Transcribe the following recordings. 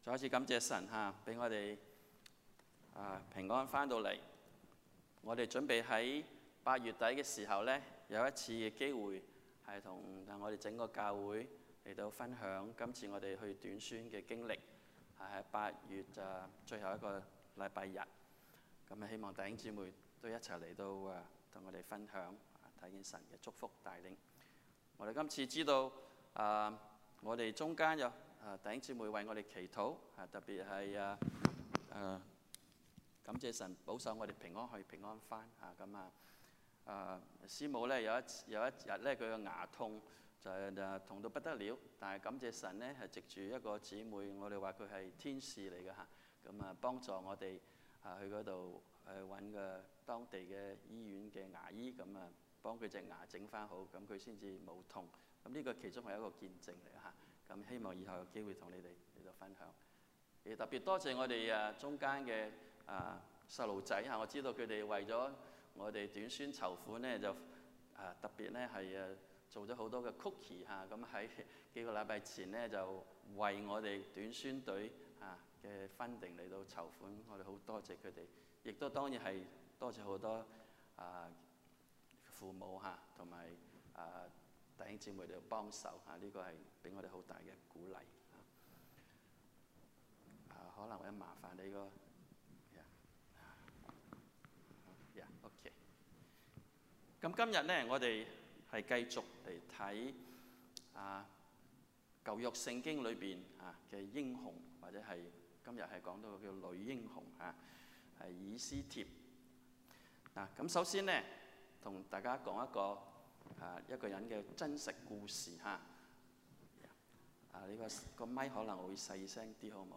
再一次感謝神嚇，俾我哋平安翻到嚟。我哋準備喺8月底嘅時候呢，有一次嘅機會係同我哋整個教會嚟到分享今次我哋去短宣嘅經歷，係喺8月最後一個禮拜日。咁希望弟兄姊妹都一齊嚟到同我哋分享，睇見神嘅祝福帶領。我哋今次知道我哋中間有弟兄姊妹為我哋祈禱，特別係感謝神保守我哋平安去平安翻師母咧有一日咧佢個牙痛就痛到不得了，但係感謝神咧係藉住一個姊妹，我哋話佢係天使嚟嘅嚇，咁幫助我哋去嗰度揾個當地嘅醫院嘅牙醫，咁幫佢隻牙整翻好，咁佢先至冇痛。咁呢個其中係一個見證嚟嚇。咁希望以後有機會同你哋嚟到分享。亦特別多謝我哋中間嘅細路仔嚇，我知道佢哋為咗我哋短宣籌款咧，就特別咧係做咗好多嘅 cookie 嚇，咁喺幾個禮拜前咧就為我哋短宣隊嘅 funding 嚟到籌款，我哋好多謝佢哋，亦都當然係多謝好多父母嚇同埋弟兄姊妹嚟幫手嚇，呢個係俾我哋好大嘅鼓勵。可能我麻煩你個，OK。咁今日咧，我哋係繼續嚟睇舊約聖經裏邊嘅英雄，或者係今日係講到叫女英雄係以斯帖。咁首先咧，同大家講一個人嘅真實故事嚇。呢個咪可能會細聲啲，好唔好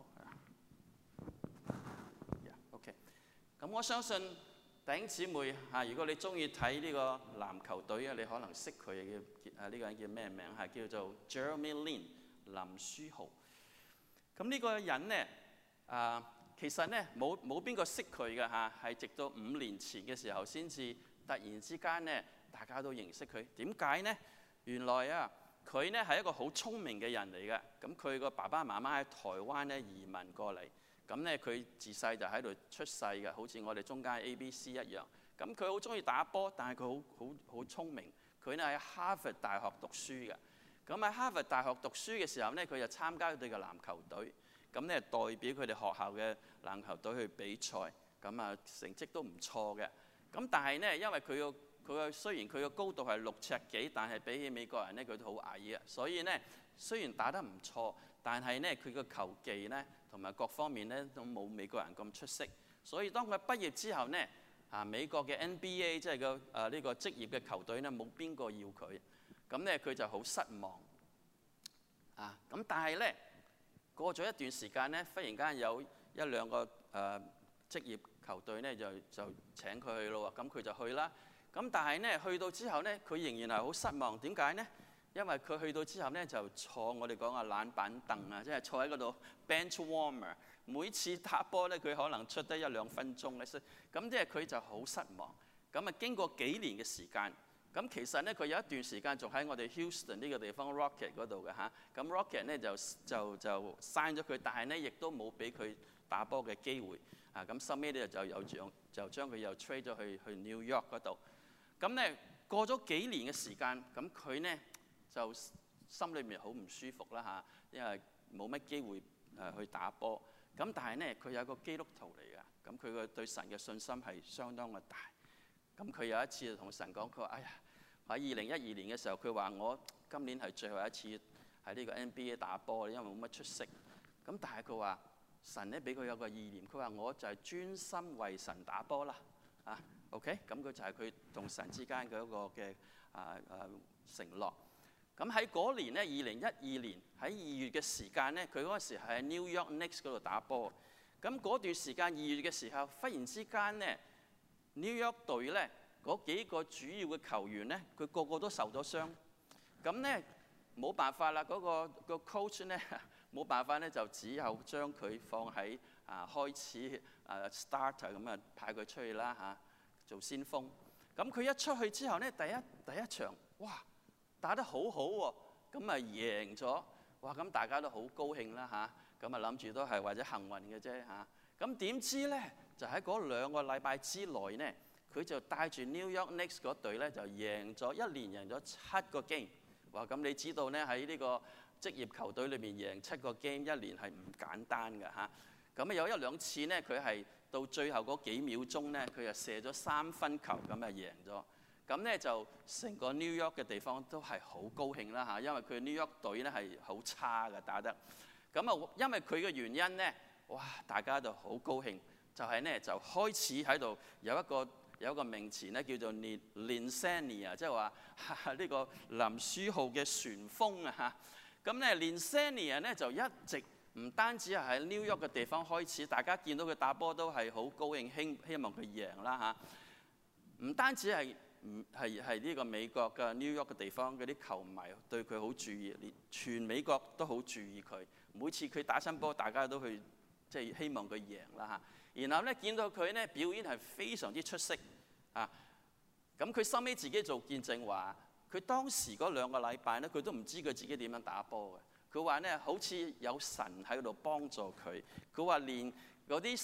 ？OK。咁我相信弟兄姊妹如果你中意睇呢個籃球隊你可能識佢嘅呢個人叫咩名？叫做 Jeremy Lin 林書豪。咁呢個人咧其實咧冇邊個識佢嘅嚇，係直到5年前嘅時候先至突然之間咧大家都認識佢。點解呢？原來佢咧係一個好聰明嘅人嚟嘅。咁佢個爸爸媽媽喺台灣咧移民過嚟，咁咧佢自細就喺度出世嘅，好似我哋中間 ABC 一樣。咁佢好中意打波，但係佢好聰明。佢咧喺哈佛大學讀書嘅。咁喺哈佛大學讀書嘅時候咧，佢就參加佢哋嘅籃球隊，咁咧代表佢哋學校嘅籃球隊去比賽，咁成績都唔錯嘅。咁但係咧，因為佢雖然佢個高度係6尺幾，但係比起美國人咧，佢都好矮嘅。所以咧，雖然打得唔錯，但係咧佢個球技咧同埋各方面咧都冇美國人咁出色。所以當佢畢業之後咧，美國嘅 NBA 即係呢個職業嘅球隊咧冇邊個要佢，咁咧佢就好失望。咁但係咧過咗一段時間咧，忽然間有一兩個職業球隊咧就請佢去咯，咁佢就去啦。咁但係咧去到之後咧，佢仍然係好失望。點解呢？因為佢去到之後咧就坐我哋講嘅冷板凳即係坐喺嗰度 bench warmer。每次打波咧，佢可能出得1-2分鐘咧，咁即係佢就好失望。咁經過幾年嘅時間，咁其實咧佢有一段時間仲喺我哋 Houston 呢個地方 Rocket 嗰度嘅嚇。咁 Rocket 咧就 sign 咗佢，但係咧亦都冇俾佢打波嘅機會。咁收尾咧就將佢又 trade 咗去 New York 嗰度。咁咧過咗幾年嘅時間，咁佢咧就心裏面好唔舒服啦嚇，因為冇乜機會去打波。咁但係咧佢有一個基督徒嚟㗎，咁佢個對神嘅信心係相當嘅大。咁佢有一次就同神講，佢話：哎呀，喺2012年嘅時候，佢話我今年係最後一次喺呢個 NBA 打波，因為冇乜出色。咁但係佢話神咧俾佢有個意念，佢話我就係專心為神打波啦。OK， 咁佢就係佢同神之間嘅一個嘅承諾。咁喺嗰年咧，2012年喺2月嘅時間咧，佢嗰時係喺 New York Knicks 嗰度打波。咁嗰段時間2月嘅時候，忽然之間咧 New York 隊咧嗰幾個主要嘅球員咧，佢個個都受咗傷。咁咧冇辦法啦，嗰個 coach 咧冇辦法咧，就只有將佢放喺開始starter 咁派佢出去啦嚇，做先鋒。咁佢一出去之後咧，第一場哇打得好好喎，咁贏咗。 哇！咁大家都好高興啦嚇，咁啊諗住都係或者幸運嘅啫嚇。咁點知咧，就喺嗰2個禮拜之內咧，佢就帶住 New York Knicks 嗰隊咧就贏咗一連贏咗7個 game。哇！咁你知道咧喺呢個職業球隊裏面贏7個 game 一年係唔簡單㗎嚇。咁啊有1-2次咧，佢係到最後嗰幾秒鐘咧，佢就射咗3分球，咁啊贏咗。咁咧就成個 New York 嘅地方都係好高興啦嚇，因為佢 New York 隊咧係好差嘅打得。咁啊，因為佢嘅原因咧，哇！大家就好高興，就係咧就開始喺度有一個名詞咧叫做 Linsania， 即係話呢個林書豪嘅旋風啊嚇。咁咧 Linsania 咧就一直唔單止係喺 New York 嘅地方開始，大家見到佢打波都係好高興，希望佢贏啦嚇。唔單止係呢個美國嘅 New York 嘅地方嗰啲球迷對佢好注意，連全美國都好注意佢。每次佢打親波，大家都去即係希望佢贏啦嚇。然後咧見到佢咧表演係非常之出色啊！咁佢收尾自己做見證話，佢當時嗰2個禮拜咧，佢都唔知佢自己點樣打波嘅。佢話咧好似有神喺度幫助佢。佢話連嗰啲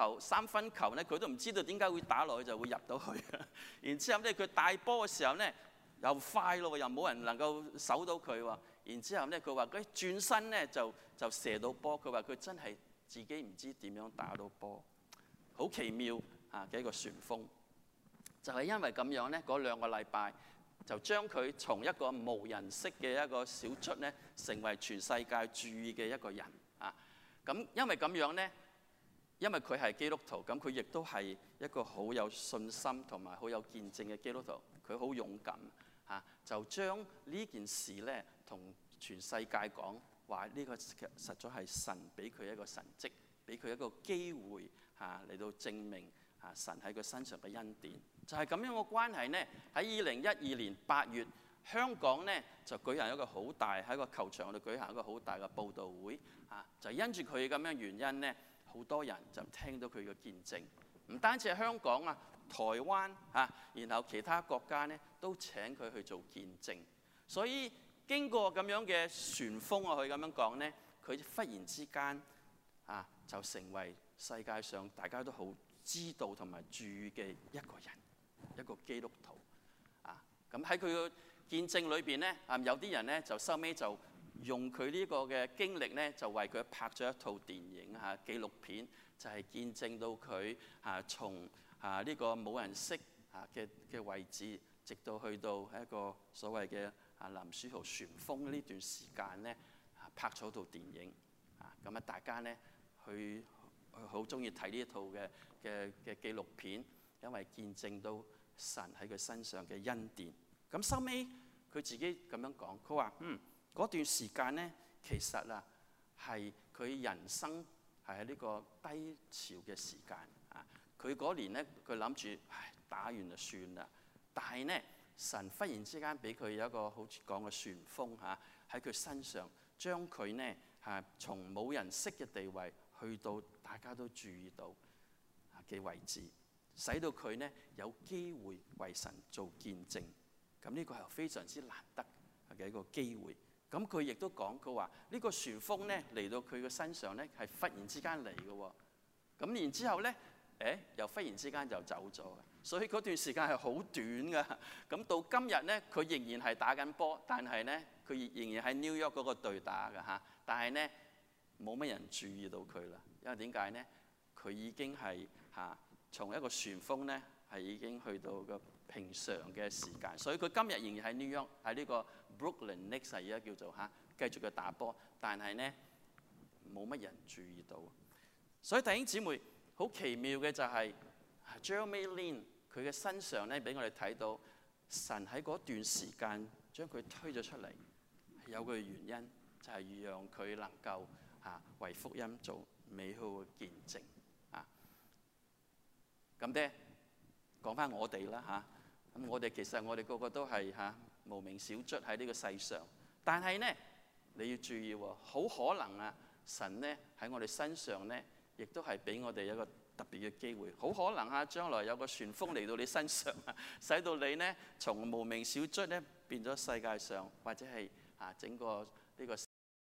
3分球咧，佢都唔知道點解會打落去就會入到去。然之後咧，佢帶波嘅時候咧又快咯，又冇人能夠守到佢喎。然之後咧，佢話佢轉身咧就射到波。佢話佢真係自己唔知點樣打到波，好奇妙嘅一個旋風。就係因為咁樣咧，嗰2個禮拜就將佢從一個無人識嘅一個小卒咧，成為全世界注意嘅一個人啊。咁因為咁樣咧。因為佢係基督徒，咁佢亦都係一個好有信心同埋好有見證嘅基督徒。佢好勇敢嚇，就將呢件事咧同全世界講話，呢個實在係神俾佢一個神蹟，俾佢一個機會嚇嚟到證明嚇神喺佢身上嘅恩典。就係咁樣嘅關係呢，喺2012年8月，香港呢就舉行一個好大喺個球場度舉行一個好大嘅佈道會嚇，就因住佢咁樣原因呢。好多人就聽到佢嘅見證，唔單止係香港啊、台灣啊，然後其他國家呢都請佢去做見證。所以經過咁樣嘅旋風啊，可以咁樣講呢，佢忽然之間啊就成為世界上大家都好知道同埋注意嘅一個人，一個基督徒啊。咁喺佢嘅見證裏邊呢，有啲人呢就收尾就用佢呢個嘅經歷咧，就為佢拍咗一套電影紀錄片，就係見證到佢從呢個冇人識嘅位置，直到去到一個所謂嘅林書豪旋風呢段時間咧，拍咗套電影咁大家咧去好中意睇呢一套嘅紀錄片，因為見證到神喺佢身上嘅恩典。咁收尾佢自己咁樣講，佢話嗰段時間咧，其實係佢人生係喺呢個低潮嘅時間啊。佢嗰年咧，佢諗住打完就算啦。但係咧，神忽然之間俾佢有一個好似講嘅旋風喺佢身上，將佢咧從冇人識嘅地位去到大家都注意到嘅位置，使到佢咧有機會為神做見證。咁呢個係非常之難得嘅一個機會。咁佢亦都講，佢話呢個旋風咧嚟到佢嘅身上咧係忽然之間嚟嘅喎。咁然之後咧，又忽然之間就走咗。所以嗰段時間係好短㗎。咁到今日咧，佢仍然係打緊波，但係咧佢仍然喺 New York 嗰個隊打㗎。但係咧冇乜人注意到佢啦，因為點解咧？佢已經係從一個旋風咧係已經去到個平常嘅時間，所以佢今日仍然喺 New York， 喺呢個 Brooklyn Knicks 而家叫做繼續嘅打波，但係咧冇乜人注意到。所以弟兄姊妹，好奇妙嘅就係 Jeremy Lin 佢嘅身上咧，俾我哋睇到神喺嗰段時間將佢推咗出嚟，有個原因就係讓佢能夠為福音做美好嘅見證咁咧，講翻我哋啦咁我哋其實我哋個個都係無名小卒喺呢個世上，但係咧你要注意喎，好可能神咧喺我哋身上咧，亦都係俾我哋一個特別嘅機會，好可能將來有個旋風嚟到你身上使到你咧從無名小卒咧變咗世界上或者係整個呢個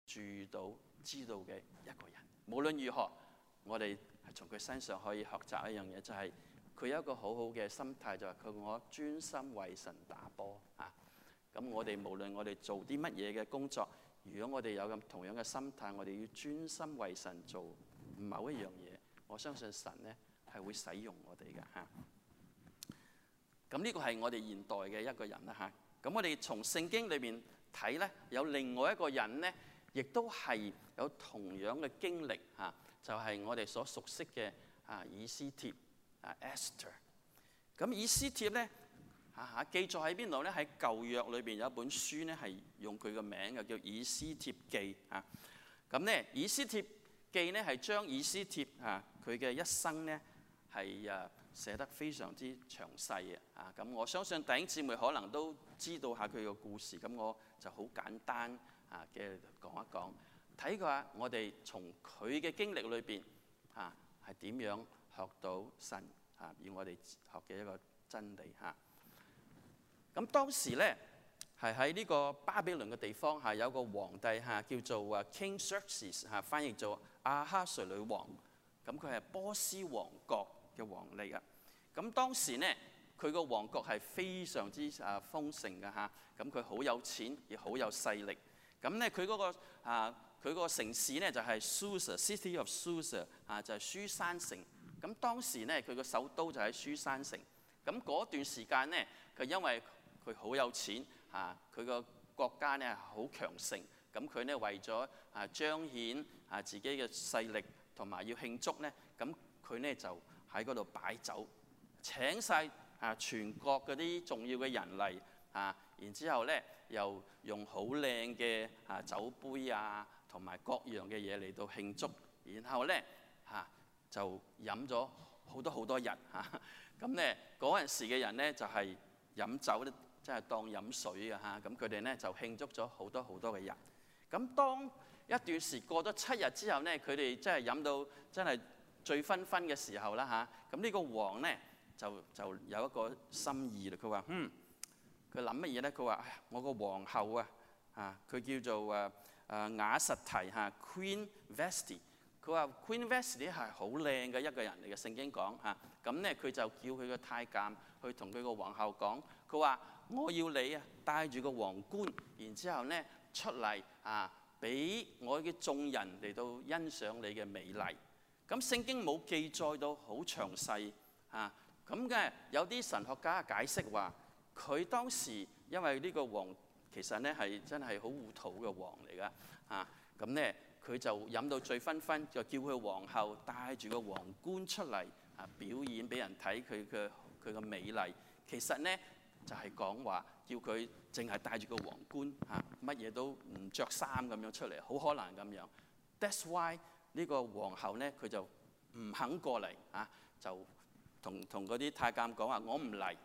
注意到、知道嘅一個人。無論如何，我哋係從佢身上可以學習一樣嘢，就係佢有一個好好嘅心態，就係我專心為神打波啊！咁我哋無論我哋做啲乜嘢嘅工作，如果我哋有咁同樣嘅心態，我哋要專心為神做某一樣嘢，我相信神呢係會使用我哋嘅嚇。咁呢個係我哋現代嘅一個人啦嚇。咁我哋從聖經裏面睇呢，有另外一個人呢，亦都係有同樣嘅經歷嚇，就係我哋所熟悉嘅以斯帖Esther。咁以斯帖呢，記載喺邊度呢？喺舊約裏邊有一本書呢，係用佢個名嘅，叫《以斯帖記》啊。咁呢，《以斯帖記》呢係將以斯帖佢嘅一生呢係寫得非常之詳細嘅啊。咁我相信弟兄姊妹可能都知道下佢個故事，咁我就好簡單嘅講一講，睇下我哋從佢嘅經歷裏邊係點樣學到神要我哋學嘅一個真理嚇。咁當時咧係喺呢個巴比倫嘅地方有個皇帝叫做King Xerxes 翻譯做亞哈隨魯王。咁佢係波斯王國嘅王嚟噶。咁當時呢，佢個王國係非常之豐盛嘅嚇。咁佢好有錢，亦好有勢力。咁呢，佢嗰個城市呢，就係 City of Susa 就係書珊城。咁當時呢，佢個首都就喺書珊城。咁嗰段時間呢，佢因為佢好有錢佢個國家呢好強盛。咁佢呢為咗彰顯自己嘅勢力同埋要慶祝呢，咁佢呢就喺嗰度擺酒，請晒全國嗰啲重要嘅人嚟然之後呢又用好靚嘅酒杯同埋各樣嘅嘢嚟到慶祝，然後呢就飲咗好多日咁呢嗰陣時嘅人呢就係飲酒咧，真係當飲水嘅咁佢哋呢就慶祝咗好多嘅日。咁當一段時過咗7日之後呢，佢哋真係飲到真係醉醺醺嘅時候啦咁呢個王呢就有一個心意啦。佢話佢諗乜嘢呢？佢話我個皇后佢叫做雅實提Queen Vashti。佢話 Queen Vashti 係好靚嘅一個人嚟嘅，聖經講咁呢佢就叫佢個太監去同佢個皇后講，佢話我要你帶住個皇冠，然之後呢出嚟俾我嘅眾人嚟到欣賞你嘅美麗。咁聖經冇記載到好詳細咁嘅，有啲神學家解釋話，佢當時因為呢個王其實呢係真係好糊塗嘅王嚟噶咁呢佢就飲到醉醺醺，就叫佢皇后帶住個皇冠出嚟表演俾人睇佢嘅美麗。其實呢就係講話叫佢淨係帶住個皇冠乜嘢都唔着衫咁樣出嚟，好可能咁樣。That's why 呢個皇后呢，佢就唔肯過嚟就同嗰啲太監講話我唔嚟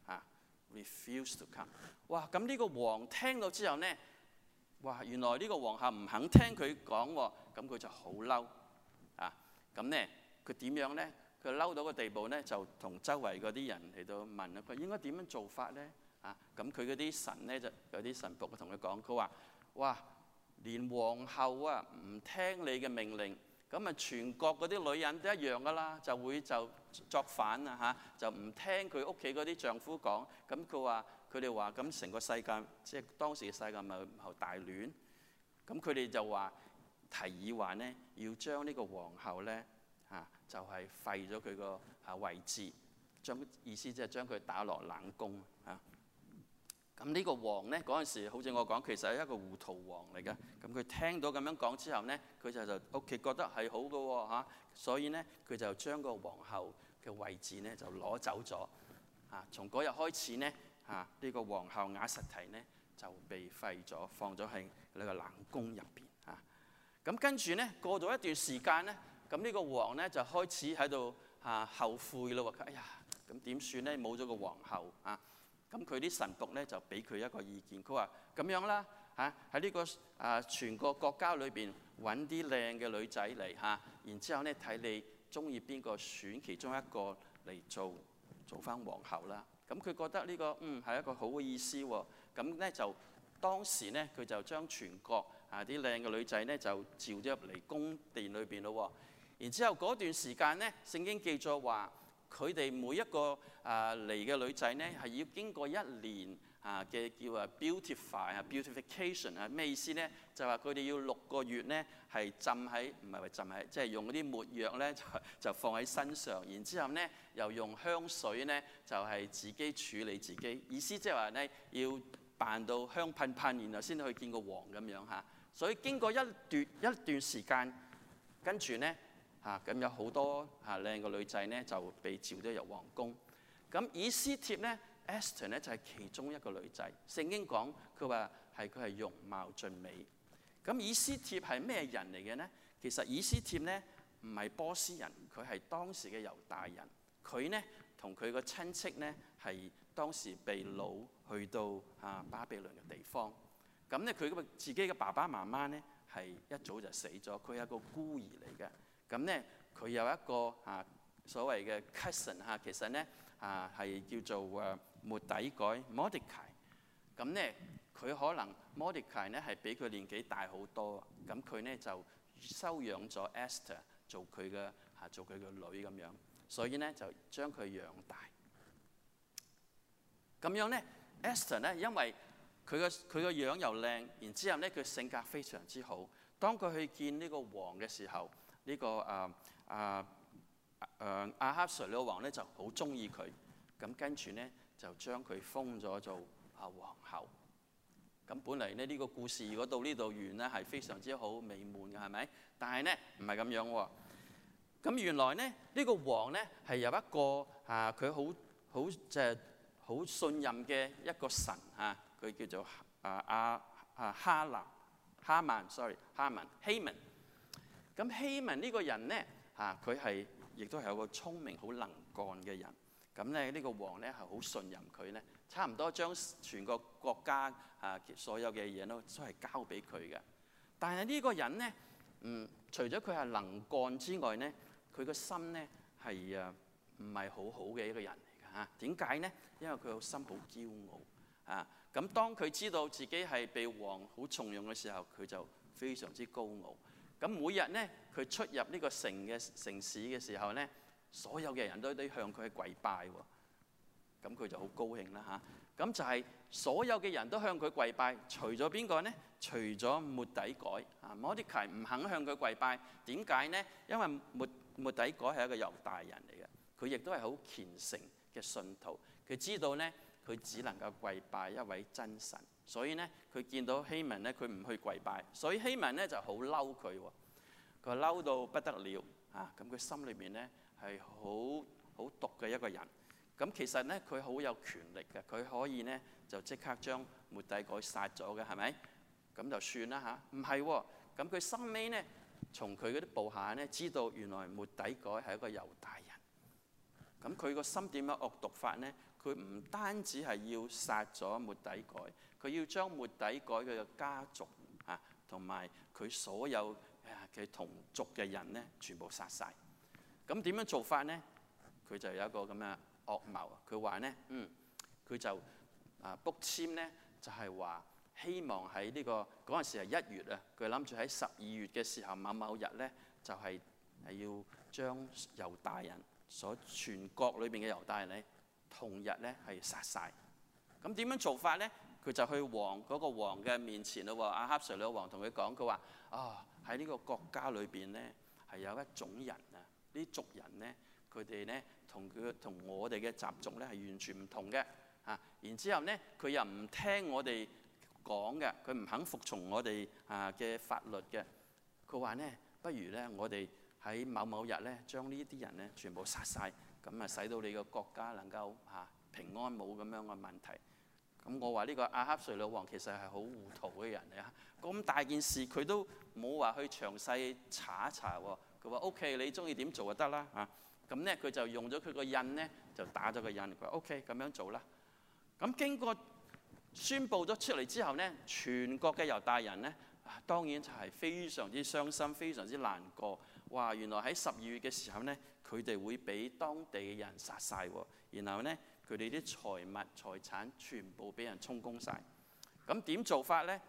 refuse to come。哇！咁呢個王聽到之後呢，哇！原來呢個皇后唔肯聽佢講喎，咁佢就好嬲咁呢佢點樣呢？佢嬲到個地步呢，就同周圍嗰啲人嚟到問佢應該點樣做法呢？咁佢嗰啲神呢，就有啲神僕同佢講，佢話：哇！連皇后唔聽你嘅命令，咁全國嗰啲女人都一樣噶啦，就作反就唔聽佢屋企嗰啲丈夫講。咁佢哋話咁成個世界，即係當時嘅世界咪大亂。咁佢哋就話提議話呢，要將呢個皇后呢，就係廢咗佢個位置，意思即係將佢打落冷宮咁呢個王呢，嗰陣時好似我講，其實係一個糊塗王嚟嘅。咁佢聽到咁樣講之後呢，佢就屋企覺得係好嘅喎所以呢，佢就將個皇后嘅位置呢就攞走咗從嗰日開始呢，呢個皇后雅實提呢就被廢咗，放咗喺呢個冷宮入邊咁跟住呢，過咗一段時間呢，咁呢個王呢就開始喺度後悔咯喎。哎呀，咁點算呢？冇咗個皇后咁佢啲神僕呢就俾佢一個意見，佢話咁樣啦喺呢個全個國家裏邊揾啲靚嘅女仔嚟然之後呢睇你中意邊個，選其中一個嚟做翻皇后啦。咁佢覺得呢個係一個好嘅意思喎。咁呢就當時呢佢就將全國啲靚嘅女仔咧就召咗入嚟宮殿裏邊咯。然之後嗰段時間咧，聖經記載話佢哋每一個嚟嘅女仔咧係要經過一年嘅叫beautification 咩意思咧？就話佢哋要6個月咧係浸喺，唔係話浸喺，即係用嗰啲抹藥咧就放喺身上，然之後咧又用香水咧就係自己處理自己，意思即係話咧要扮到香噴噴，然後先去見個王咁樣嚇。所以經過一段時間，跟住咧咁有好多靚嘅女仔咧就被召咗入皇宮。咁以斯帖咧 Esther 咧就係其中一個女仔。聖經講佢話佢係容貌俊美。咁以斯帖係咩人嚟嘅呢？其實以斯帖咧唔係波斯人，佢係當時嘅猶大人。佢呢同佢個親戚咧係當時被擄去到巴比倫嘅地方。咁咧佢自己嘅爸爸媽媽咧係一早就死咗，佢係一個孤兒嚟嘅。咁咧佢有一個所謂嘅 cousin 其實咧係叫做末底改 Mordecai。咁咧佢可能 Mordecai 咧係比佢年紀大好多，咁佢咧就收養咗 Esther 做佢嘅女咁樣，所以咧就將佢養大。咁樣咧 Esther 咧因為佢個樣又靚，然之後咧佢性格非常之好。當佢去見呢個王嘅時候，呢個亞哈隨魯王咧就好中意佢，咁跟住咧就將佢封咗做皇后。咁本嚟咧呢個故事如果到呢度完咧係非常之好美滿嘅，係咪？但係咧唔係咁樣喎。咁原來咧呢個王咧係有一個佢好即係好信任嘅一個神佢叫做哈曼。希文。咁希文呢個人咧佢係亦都係有個聰明好能幹嘅人。咁咧呢個王咧係好信任佢咧，差唔多將全個國家所有嘅嘢都係交俾佢嘅。但係呢個人咧除咗佢係能幹之外咧，佢個心咧係唔係好好嘅一個人嚟㗎嚇。點解咧？因為佢個心好驕傲咁當佢知道自己係被王好重用嘅時候，佢就非常之高傲。咁每日咧佢出入呢個城市嘅時候咧，所有嘅人都向佢跪拜喎。咁佢就好高興啦嚇。咁就係所有嘅人都向佢跪拜，除咗邊個呢？除咗末底改Mordecai 唔肯向佢跪拜。點解呢？因為末底改係一個猶大人嚟嘅，佢亦都係好虔誠嘅信徒。佢知道咧，佢只能夠跪拜一位真神，所以咧佢見到希文咧，佢唔去跪拜，所以希文咧就好嬲佢喎。佢嬲到不得了咁佢心裏面咧係好毒嘅一個人。咁其實咧佢好有權力嘅，佢可以咧就即刻將末底改殺咗嘅，係咪？咁就算啦唔係喎。咁佢收尾咧，從佢嗰啲部下咧知道原來末底改係一個猶大人。咁佢個心點樣惡毒法呢？佢唔單止係要殺咗末底改，佢要將末底改佢嘅家族同埋佢所有嘅同族嘅人咧，全部殺晒。咁點樣做法呢？佢就有一個咁嘅惡謀。佢話咧，佢就卜籤咧，就係話希望喺呢個嗰陣時係1月佢諗住喺12月嘅時候某日咧，就係要將猶大人全國裏邊嘅猶大人咧，同日咧係殺晒。咁點樣做法咧？佢就去嗰個王嘅面前咯。亞哈隨魯王同佢講，佢話喺呢個國家裏邊咧係有一種人呢族人咧，佢哋咧同我哋嘅習俗咧係完全唔同嘅然之後咧佢又唔聽我哋講嘅，佢唔肯服從我哋嘅法律嘅。佢話咧，不如咧我哋喺某日咧將呢啲人咧全部殺晒，咁使到你個國家能夠平安，冇咁樣嘅問題。咁我話呢個亞哈隨魯王其實係好糊塗嘅人嚟咁大件事佢都冇話去詳細查一查喎。佢話 OK， 你中意點做就得啦咁咧佢就用咗佢個印咧，就打咗個印。佢話 OK， 咁樣做啦。咁經過宣佈咗出嚟之後咧，全國嘅猶大人咧當然就係非常之傷心，非常之難過。哇！原來喺12月嘅時候咧，佢哋會俾當地嘅人殺晒喎。然後咧佢哋啲財物財產全部俾人充公晒。咁點做法咧？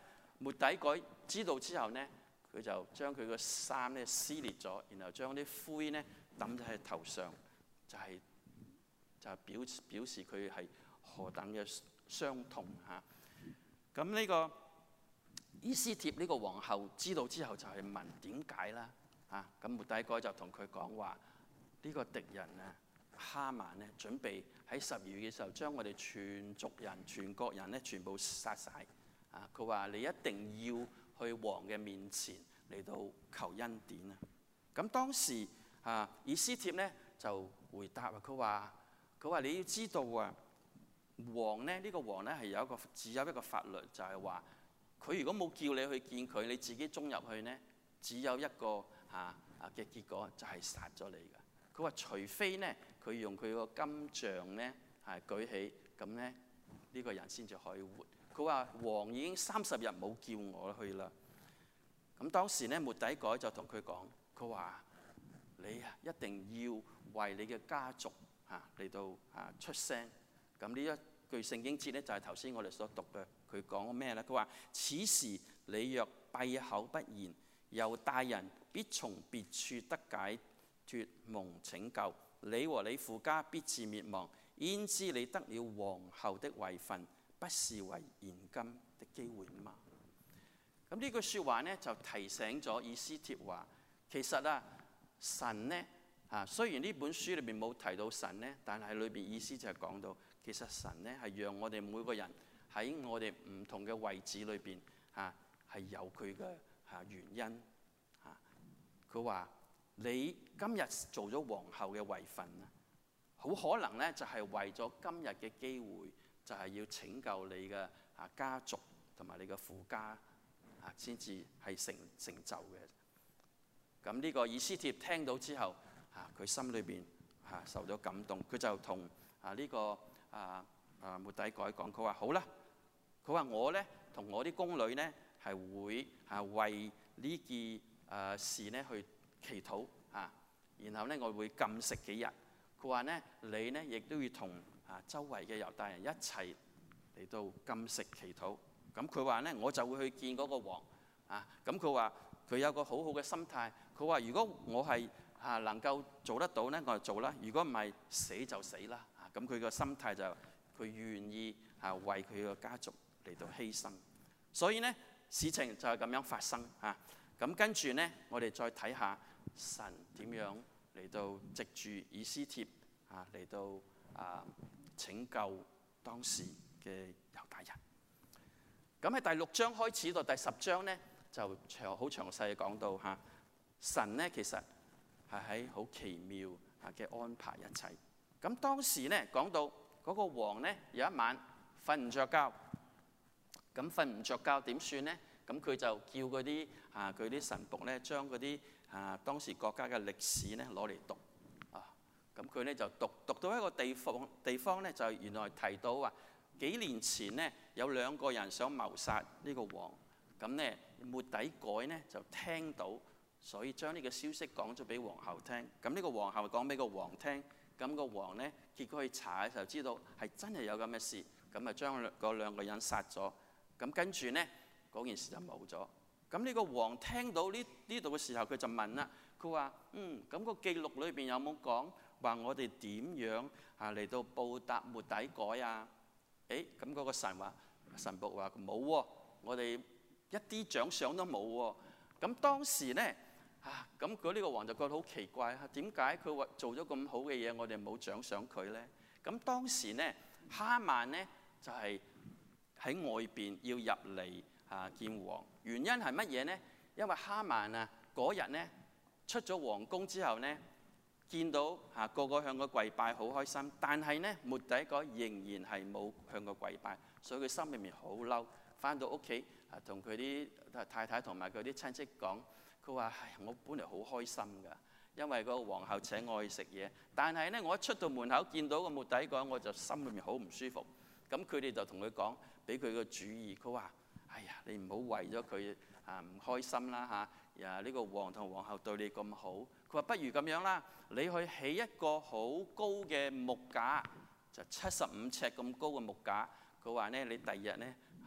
末底改知道之後咧，佢就將佢個衫咧撕裂咗，然後將啲灰咧抌喺頭上，就表示佢係何等嘅傷痛嚇。咁呢個以斯帖呢個皇后知道之後就係問點解啦嚇。咁末底改就同佢講話：呢個敵人啊哈曼咧準備喺12月嘅時候將我哋全族人、全國人咧全部殺晒啊！佢話你一定要去王嘅面前嚟到求恩典啊！咁當時以斯帖咧就回答啊，佢話你要知道啊，王咧呢個王咧係只有一個法律，就係話佢如果冇叫你去見佢，你自己衝入去咧，只有一個嘅結果就係殺咗你㗎。佢話除非咧佢用佢個金杖咧舉起，咁咧呢個人先至可以活。佢話王已經30日冇叫我去啦。咁當時咧末底改就同佢講，佢話你一定要為你嘅家族嚟到出聲。咁呢一句聖經節咧就係頭先我哋所讀嘅。佢講咩咧？佢話此時你若閉口不言，猶大人必從別處得解脫蒙拯救，你和你父家必致滅亡。焉知你得了皇后的位份，不是為現今的機會嗎？咁呢句説話咧就提醒咗以斯帖話，其實神咧雖然呢本書裏邊冇提到神咧，但係裏邊意思就係講到，其實神咧係讓我哋每個人喺我哋唔同嘅位置裏邊係有佢嘅原因佢話你今日做咗皇后嘅位份咧，好可能咧就係為咗今日嘅機會，就係要拯救你嘅家族同埋你嘅父家先至係成就嘅。咁呢個以斯帖聽到之後，佢心裏邊受咗感動，佢就同呢個末底改講，佢話好啦，佢話我咧同我啲宮女咧係會為呢件事咧去祈禱然後咧我會禁食幾日。佢話咧你咧亦都要同周圍嘅猶大人一齊嚟到禁食祈禱。咁佢話咧我就會去見嗰個王咁佢話佢有個好好嘅心態。佢話如果我係能夠做得到咧，我就做啦；如果唔係死就死啦。咁佢個心態就佢願意為佢個家族嚟到犧牲。所以咧事情就係咁樣發生咁跟住咧，我哋再睇下神點樣嚟到藉住以斯帖嚟到拯救當時嘅猶大人。咁喺第6章開始到第10章咧，就好詳細講到神咧其實係喺好奇妙嘅安排一切。咁當時咧講到嗰個王咧有一晚瞓唔着覺，咁瞓唔着覺點算咧？咁佢就叫嗰啲佢啲臣僕咧將嗰啲當時國家嘅歷史咧攞嚟讀咁佢咧就讀到一個地方咧就原來提到話幾年前咧有2個人想謀殺呢個王。咁咧末底改咧就聽到，所以將呢個消息講咗俾皇后聽。咁呢個皇后講俾個王聽，咁個王咧結果去查嘅時候知道係真係有咁嘅事，咁啊將嗰2個人殺咗。咁跟住咧嗰件事就冇咗。咁呢個王聽到呢度嘅時候，佢就問啦，佢話咁個記錄裏邊有冇講話我哋點樣嚟到報答末底改啊？咁嗰個臣僕話冇喎，我哋一啲獎賞都冇喎。咁當時咧咁佢呢個王就覺得好奇怪點解佢話做咗咁好嘅嘢，我哋冇獎賞佢咧？咁當時咧哈曼咧就係喺外邊要入嚟見王。原因係乜嘢呢？因為哈曼嗰日咧出咗皇宮之後咧，見到個個向佢跪拜，好開心。但係咧末底改仍然係冇向佢跪拜，所以佢心裏面好嬲。翻到屋企同佢啲太太同埋佢啲親戚講，佢話我本嚟好開心㗎，因為個皇后請我去食嘢。但係咧我一出到門口見到個末底改，我就心裏面好唔舒服。咁佢哋就同佢講，俾佢個主意。佢話你唔好為咗佢唔開心啦呢個王同皇后對你咁好。佢話不如咁樣啦，你去起一個好高嘅木架，就75尺咁高嘅木架。佢話咧你第二日咧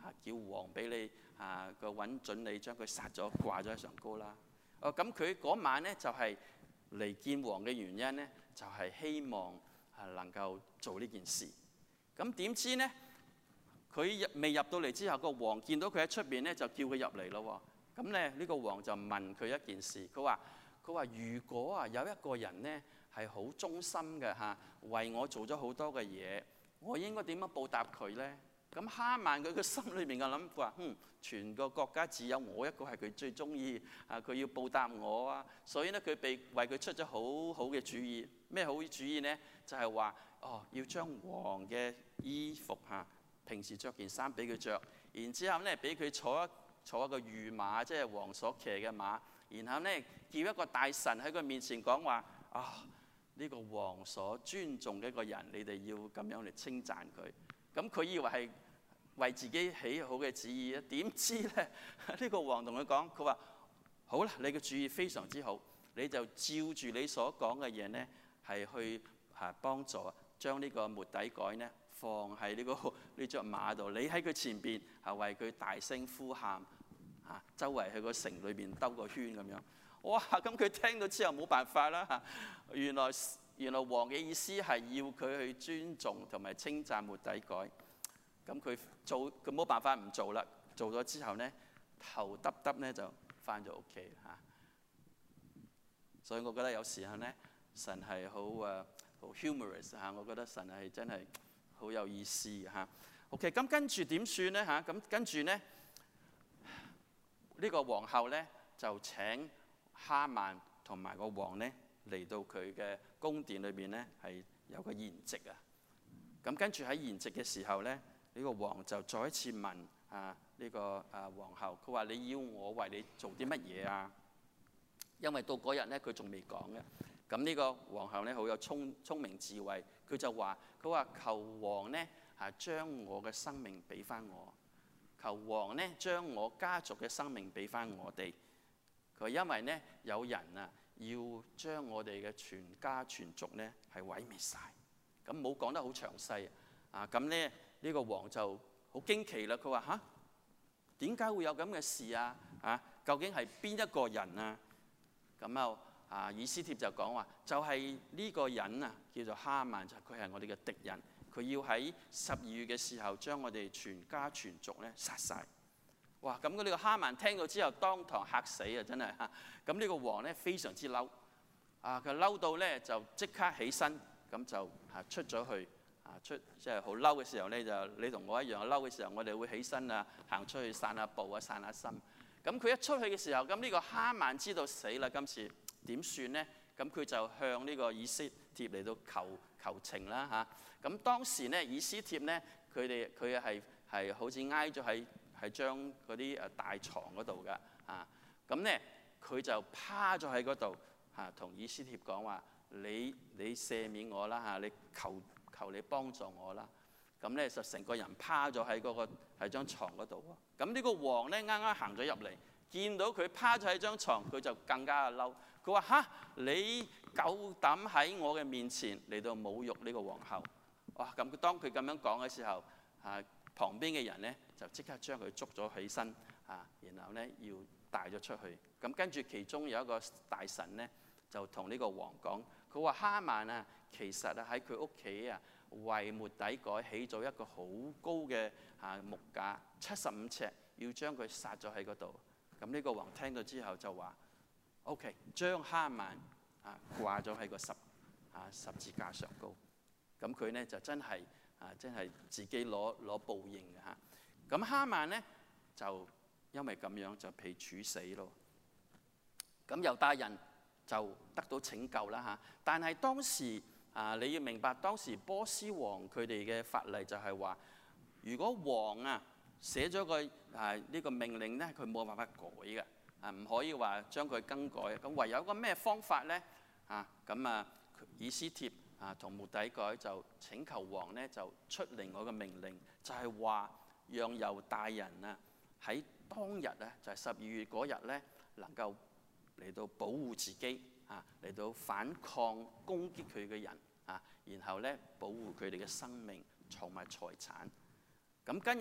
叫王俾你個揾準你將佢殺咗掛咗喺上高啦。咁佢嗰晚咧就係嚟見王嘅原因咧，就係希望能夠做呢件事。咁點知咧，佢未入到嚟之後，個王見到佢喺出邊咧，就叫佢入嚟咯。咁咧呢個王就問佢一件事，佢話如果有一個人咧係好忠心嘅為我做咗好多嘅嘢，我應該點樣報答佢咧？咁哈曼佢個心裏面嘅諗法，全個國家只有我一個係佢最中意，佢要報答我啊！所以咧佢為佢出咗好好嘅主意。咩好主意咧？就係話要將王嘅衣服平時着件衫俾佢着，然之後咧俾佢坐一個御馬，即係王所騎嘅馬。然後咧叫一個大臣喺佢面前講話呢個王所尊重嘅一個人，你哋要咁樣嚟稱讚佢。咁佢以為係為自己起好嘅旨意，點知咧呢個王同佢講，佢話好啦，你嘅主意非常之好，你就照住你所講嘅嘢咧，係去幫助將呢個末底改咧放喺呢隻馬度，你喺佢前邊為佢大聲呼喊，周圍喺個城裏邊兜個圈咁樣。哇！咁佢聽到之後冇辦法啦。原來王嘅意思係要佢去尊重同埋稱讚末底改。咁佢冇辦法唔做啦。做咗之後咧，頭耷耷咧就翻咗屋企嚇。所以我覺得有時候咧，神係好humorous 嚇。我覺得神係真係好有意思嚇。OK， 咁跟住點算咧嚇？咁跟住咧呢個皇后咧就請哈曼同埋個王咧嚟到佢嘅宮殿裏邊咧係有個筵席啊。咁跟住喺筵席嘅時候咧，呢個王就再一次問呢個皇后，佢話你要我為你做啲乜嘢啊？因為到嗰日咧佢仲未講嘅。咁呢個皇后咧好有聰明智慧，佢就話：佢話求王咧將我嘅生命俾翻我，求王咧將我家族嘅生命俾翻我哋。佢因為咧有人要將我哋嘅全家全族咧係毀滅晒。咁冇講得好詳細咁咧呢個王就好驚奇啦。佢話點解會有咁嘅事啊？究竟係邊一個人啊？咁以斯帖就講話就係呢個人叫做哈曼，就佢係我哋嘅敵人，佢要喺12月嘅時候將我哋全家全族咧殺晒。哇！咁呢個哈曼聽到之後當堂嚇死啊！真係咁呢個王咧非常之嬲佢嬲到咧就即刻起身，咁就出咗去即係好嬲嘅時候咧，就你同我一樣嬲嘅時候，我哋會起身行出去散下步散下心。咁佢一出去嘅時候，咁呢個哈曼知道死啦，今次點算咧？咁佢就向呢個以斯帖嚟到求情啦咁當時咧以斯帖咧佢係好似挨咗喺張嗰啲大床嗰度噶咁咧佢就趴咗喺嗰度同以斯帖講話：你赦免我啦你求你幫助我啦。咁咧就成個人趴咗喺張床嗰度喎。咁呢個王咧啱啱行咗入嚟，見到佢趴咗喺張床，佢就更加嬲。佢話：你夠膽喺我嘅面前嚟到侮辱呢個皇后！哇！咁當佢咁樣講嘅時候旁邊嘅人咧就即刻將佢捉咗起身然後咧要帶咗出去。咁跟住其中有一個大臣咧就同呢個王講，佢話：哈曼其實喺佢屋企為末底改起咗一個好高嘅木架，75尺，要將佢殺咗喺嗰度。咁呢個王聽到之後就話：OK， 將哈曼掛咗喺個十字架上高。咁佢咧就真係自己攞報應嘅咁哈曼咧就因為咁樣就被處死咯。咁猶大人就得到拯救啦但係當時你要明白，當時波斯王佢哋嘅法例就係話，如果王寫咗個呢個命令咧，佢冇辦法改嘅唔可以話將佢更改。咁唯有一個咩方法咧以斯帖同末底改就請求王咧就出另外一個命令，就係話讓猶大人喺當日就係12月嗰日咧能夠嚟到保護自己嚟到反抗攻擊佢嘅人然後咧保護佢哋嘅生命同埋財產。咁今日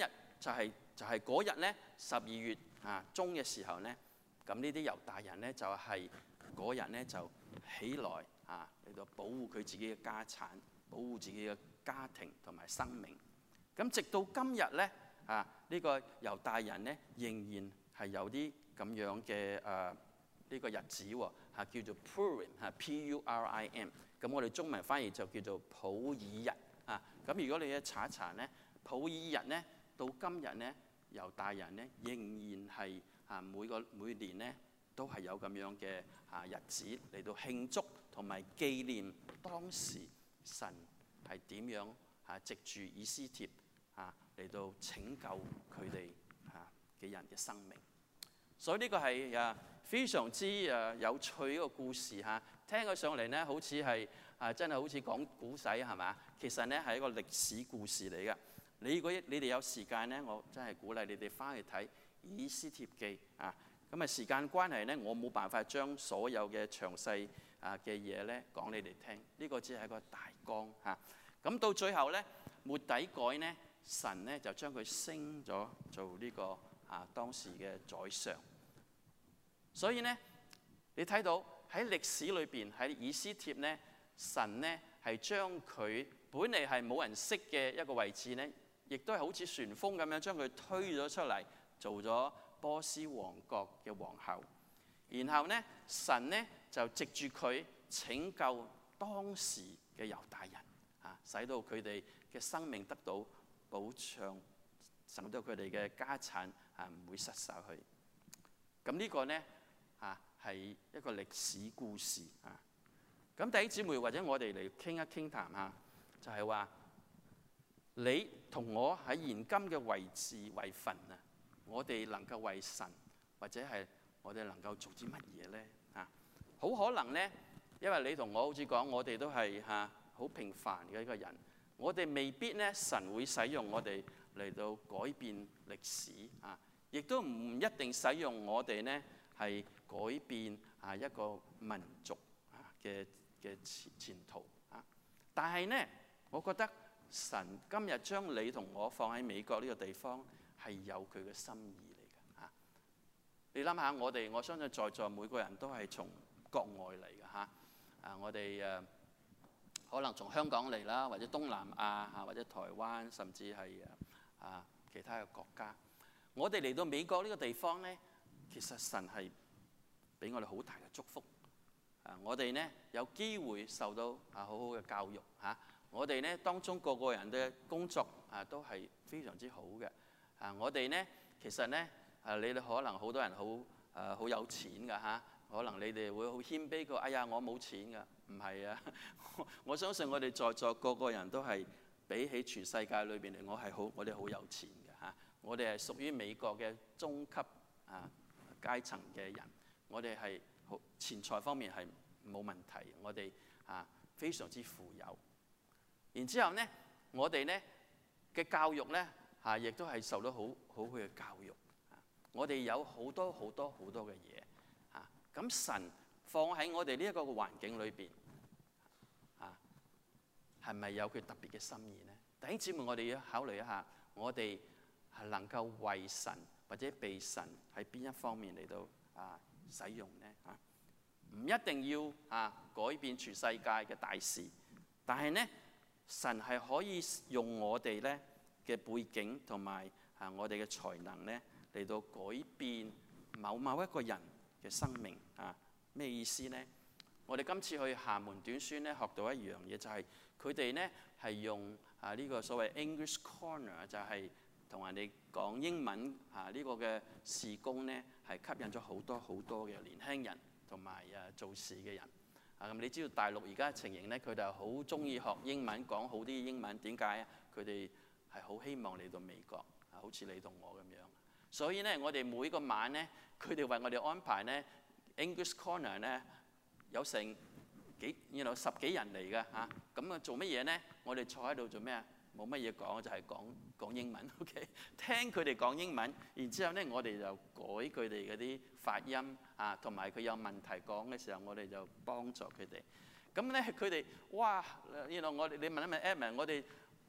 就係嗰日咧12月中嘅時候咧，咁呢啲猶大人咧就係嗰日咧就起來嚟到保護佢自己嘅家產，保護自己嘅家庭同埋生命。咁直到今日咧呢個猶大人咧仍然係有啲咁樣嘅呢個日子喎，叫做 Purim P-U-R-I-M。咁我哋中文翻譯就叫做普爾日咁如果你一查一查咧，普爾日咧到今日咧，猶大人咧仍然係每年咧都係有咁樣嘅日子嚟到慶祝同埋紀念當時神係點樣藉住以斯帖嚟到拯救佢哋嘅人嘅生命。所以呢個係非常之有趣一個故事聽佢上嚟咧，好似係真係好似講古仔係嘛？其實咧係一個歷史故事嚟嘅。你哋有時間咧，我真係鼓勵你哋翻去睇《以斯帖記》咁時間關係咧，我冇辦法將所有嘅詳細嘅嘢咧講你哋聽。呢個只係一個大綱咁到最後咧，末底改咧，神咧就將佢升咗做呢個當時嘅宰相。所以咧，你睇到喺歷史裏邊喺以斯帖咧，神咧係將佢本嚟係冇人識嘅一個位置咧，亦都係好似旋風咁樣將佢推咗出嚟，做咗波斯王國嘅皇后。然後咧，神咧就藉住佢拯救當時嘅猶大人使到佢哋嘅生命得到保障，使到佢哋嘅家產唔會失曬去。咁呢個咧係一個歷史故事咁弟兄姊妹或者我哋嚟傾一傾談下，就係話你同我喺現今嘅位置位份我哋能夠為神或者係我哋能夠做啲乜嘢咧好可能咧，因為你同我好似講，我哋都係好平凡嘅一個人，我哋未必咧神會使用我哋嚟到改變歷史亦都唔一定使用我哋咧係改變一個民族嘅前途但係咧，我覺得神今日將你同我放喺美國呢個地方係有佢嘅心意嚟嘅你諗下，我相信在座每個人都係從國外嚟嘅我哋可能從香港嚟啦，或者東南亞或者台灣，甚至係其他嘅國家。我哋嚟到美國呢個地方咧，其實神係俾我哋好大嘅祝福我哋咧有機會受到好好嘅教育我哋咧當中個人嘅工作都係非常之好嘅我哋咧其實咧你哋可能好多人好有錢㗎可能你哋會好謙卑過，哎呀我冇錢㗎，唔係我相信我哋在座個人都係比起全世界裏邊嚟，我哋好有錢嘅我哋係屬於美國嘅中級階層嘅人，我哋係錢財方面係冇問題，我哋非常之富有。然之後咧，我哋咧嘅教育咧亦都係受到好嘅教育我哋有好多嘅嘢咁神放喺我哋呢一個環境裏邊係咪有佢特別嘅心意咧？弟兄姊妹，我哋要考慮一下，我哋係能夠為神或者被神喺邊一方面嚟到使用咧唔一定要改變全世界嘅大事，但係咧神係可以用我哋咧嘅背景同埋我哋嘅才能咧嚟到改變某一個人嘅生命咩意思咧？我哋今次去廈門短宣咧，學到一樣嘢，就係佢哋咧係用呢個所謂 English Corner， 就係同人哋講英文呢個嘅事工咧，係吸引咗好多嘅年輕人同埋做事嘅人咁你知道大陸而家嘅情形咧，佢哋好中意學英文，講好啲英文。點解佢哋係好希望嚟到美國好似你同我咁樣。所以咧，我哋每個晚咧，佢哋為我哋安排咧 English Corner 咧，有成十幾人嚟嘅咁做乜嘢咧？我哋坐喺度做咩啊？冇乜嘢講，就係講英文。OK， 聽佢哋講英文，然之後咧，我哋就改佢哋嗰啲發音同埋佢有問題講嘅時候，我哋就幫助佢哋。咁咧，佢哋哇，你問一問 Edmund， 我哋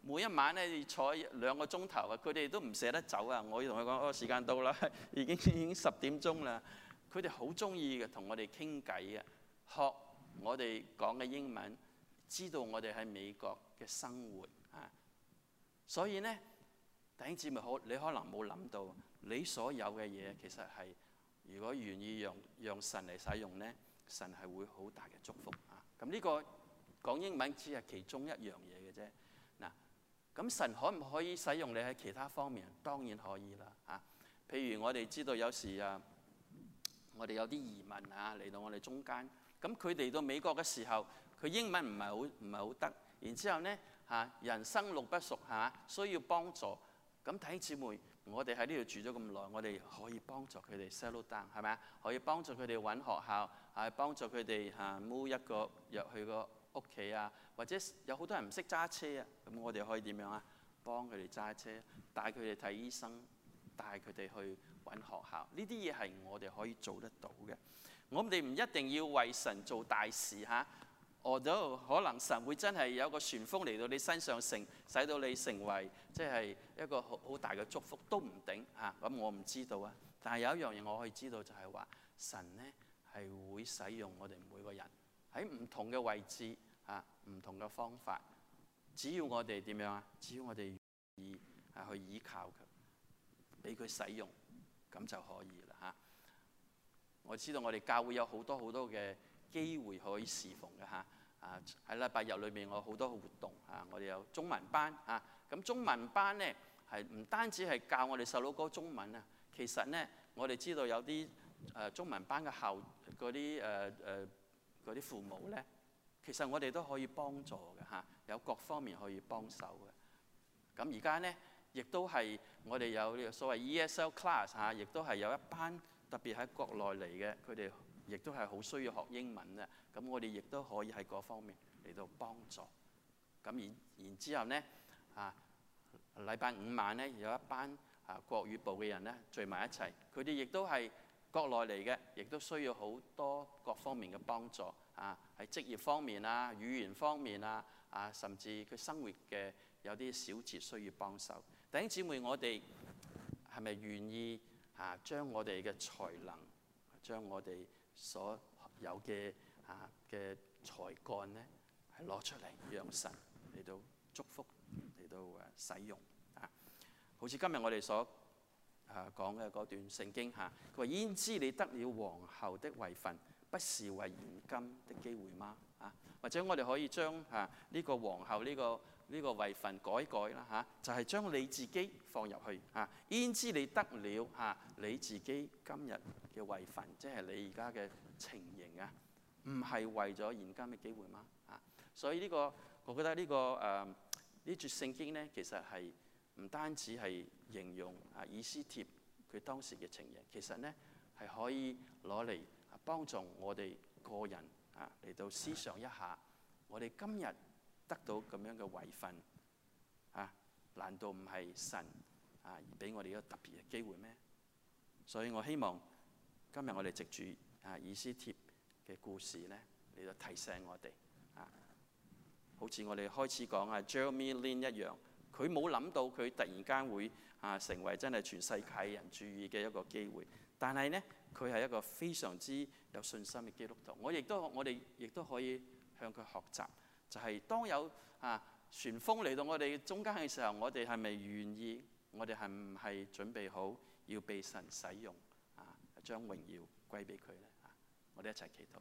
每一晚咧要坐2個鐘頭啊，佢哋都唔捨得走啊！我要同佢講，時間到啦，已經10點鐘啦。佢哋好中意嘅，同我哋傾偈嘅，學我哋講嘅英文，知道我哋喺美國嘅生活啊。所以咧，弟兄姊妹你可能冇諗到，你所有嘅嘢其實係如果願意讓神嚟使用咧，神係會好大嘅祝福啊！咁呢個講英文只係其中一樣嘢嘅啫。嗱，咁神可唔可以使用你喺其他方面？當然可以啦啊！譬如我哋知道有時我哋有啲移民嚟到我哋中間，咁佢嚟到美國嘅時候，佢英文唔係好得，然之後咧人生路不熟需要幫助。咁弟兄姊妹，我哋喺呢度住咗咁耐，我哋可以幫助佢哋 settle down， 係咪啊？可以幫助佢哋揾學校，幫助佢哋move 一個入去個屋企啊，或者有好多人唔識揸車啊，咁我哋可以點樣啊？幫佢哋揸車，帶佢哋睇醫生，帶佢哋去揾學校。呢啲嘢係我哋可以做得到嘅。我哋唔一定要為神做大事可能神會真係有個旋風嚟到你身上使到你成為即係一個好大嘅祝福都唔定咁我唔知道啊。但係有一樣嘢我可以知道就係話神咧係會使用我哋每個人喺唔同嘅位置唔同嘅方法，只要我哋點樣啊？只要我哋願意去依靠佢，俾佢使用，咁就可以啦我知道我哋教會有好多嘅機會可以侍奉嘅喺禮拜日裏面我好多活動我哋有中文班咁中文班咧係唔單止係教我哋細佬哥中文其實咧我哋知道有啲中文班嘅嗰啲父母咧，其實我哋都可以幫助嘅有各方面可以幫手嘅。咁而家咧亦都係我哋有呢個所謂 ESL class 亦都係有一班特別喺國內嚟嘅，佢哋亦都係好需要學英文嘅。咁我哋亦都可以喺嗰方面嚟到幫助。咁然之後咧禮拜5晚咧有一班國語部嘅人咧聚埋一齊，佢哋亦都係國內嚟嘅，亦都需要好多各方面嘅幫助喺職業方面語言方面甚至佢生活嘅有啲小節需要幫手。弟兄姊妹，我哋係咪願意將我哋嘅才能，將我哋所有嘅才幹咧係攞出嚟，讓神嚟到祝福，嚟到使用好似今日我哋所講嘅嗰段聖經佢話：焉知你得了皇后的位分，不是為現今的機會嗎？或者我哋可以將呢個皇后呢個位分改啦就係將你自己放入去焉知你得了你自己今日嘅位分，即係你而家嘅情形唔係為咗現今嘅機會嗎？所以我覺得呢節聖經咧，其實係唔單止係形容以斯帖佢當時嘅情形，其實咧係可以攞嚟幫助我哋個人嚟到思想一下，我哋今日得到咁樣嘅位分難道唔係神而俾我哋一個特別嘅機會咩？所以我希望今日我哋藉住以斯帖嘅故事咧嚟到提醒我哋好似我哋開始講Jeremy Lin 一樣，佢冇諗到佢突然間會成為真係全世界人注意嘅一個機會，但係咧佢係一個非常之有信心嘅基督徒。我哋亦都可以向佢學習，就係當有旋風嚟到我哋中間嘅時候，我哋係咪願意？我哋係唔係準備好要被神使用將榮耀歸俾佢咧？我哋一齊祈禱。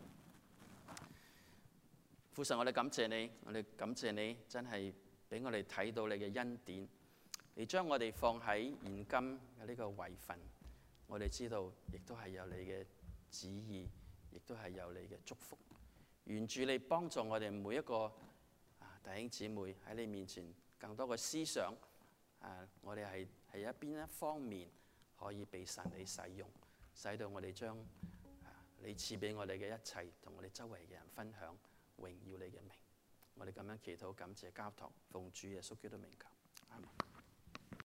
父神，我哋感謝你，我哋感謝你真係俾我哋睇到你嘅恩典，你將我哋放喺現今嘅呢個位份，我哋知道亦都係有你嘅旨意，亦都係有你嘅祝福。願主你幫助我哋每一個弟兄姊妹喺你面前更多嘅思想我哋係一邊一方面可以被神你使用，使到我哋將你賜俾我哋嘅一切同我哋周圍嘅人分享，榮耀你嘅名。我哋咁樣祈禱感謝交託，奉主耶穌基督名求，阿們。